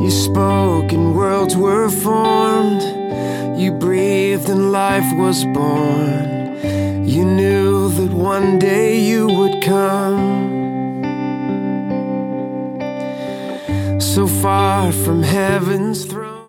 You spoke and worlds were formed. You breathed and life was born. You knew that one day you would come. So far from heaven's throne.